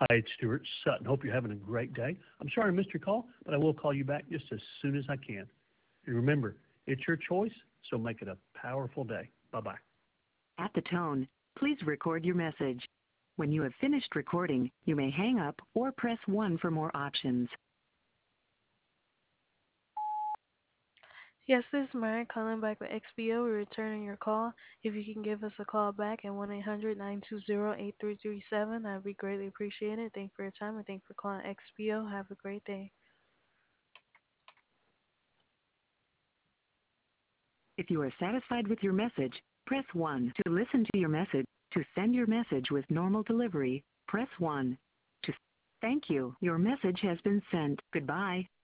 Hi, it's Stuart Sutton. Hope you're having a great day. I'm sorry I missed your call, but I will call you back just as soon as I can. And remember, it's your choice, so make it a powerful day. Bye-bye. At the tone, please record your message. When you have finished recording, you may hang up or press 1 for more options. Yes, this is Mary calling back with XBO. We're returning your call. If you can give us a call back at 1-800-920-8337, I'd be greatly appreciated. Thank you for your time and thank you for calling XBO. Have a great day. If you are satisfied with your message, press 1 to listen to your message. To send your message with normal delivery, press 1. To thank you. Your message has been sent. Goodbye.